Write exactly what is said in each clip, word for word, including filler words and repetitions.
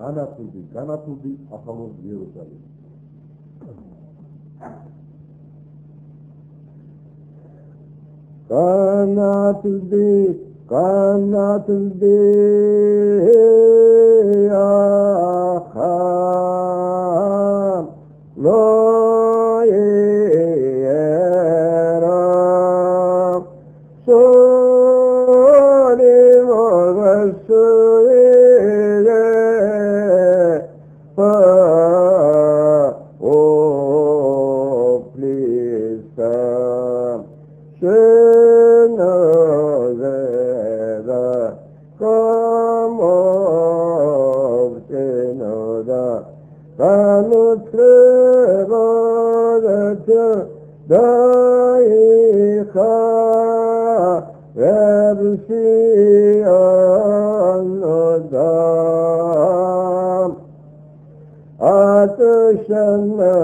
Anatıldı, kanatıldı, atamız Yeruzalem. Kanatıldı, kanatıldı, aham, lo yeram, solim o vesile, pa o plisam, Shenozeda, Kamov Senoda, Kanutrevadata, Daicha, Versi Anodam, Atashana,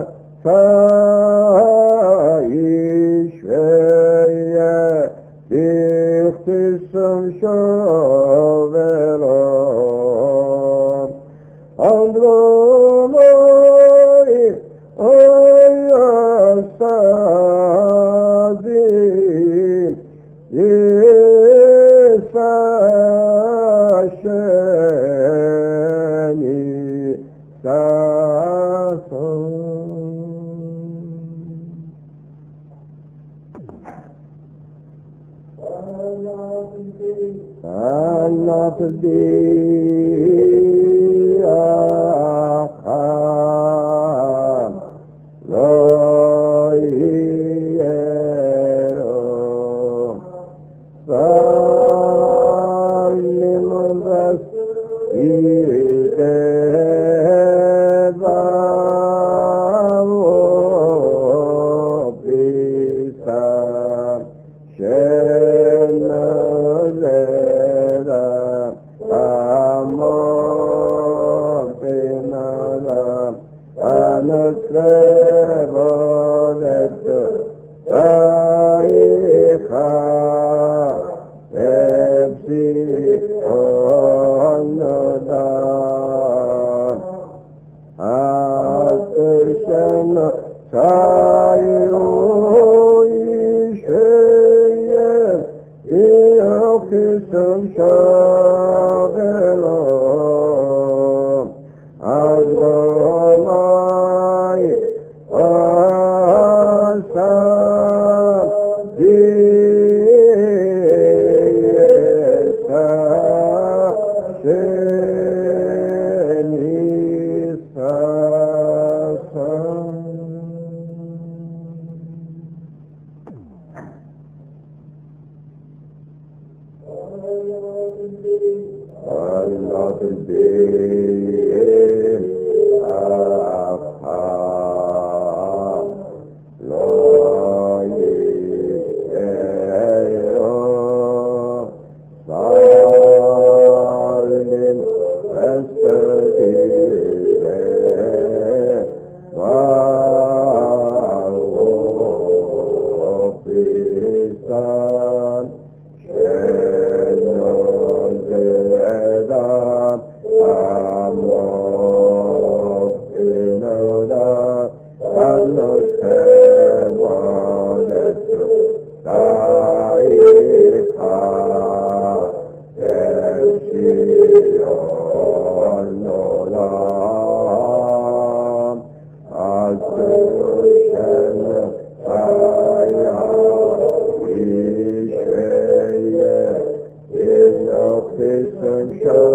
Saishveya, Dichtisum Shovelam, Andromoi, Oyasadim, Yisasheni, Sasam. Allah Today, Aham, Lo Yerom, Salim Vas Ideva, Pisam, Shenazera, Amor Pinara, Anutrevodet, Taicha, Epsi, Onoda, Atishana, Sayu, Isheye, Iokisum Shavelom, Adonai, Asam, Diesa, Shenisa, Allah Today, Aham, Lo Yerom, Salim Vespertile, Vavo Pisam, Shenozeda, Amor Pinoda, Kanutevodet, Taicha, Epsilonodam, Atushen, Saya, Ishveye, Inokisum Shah,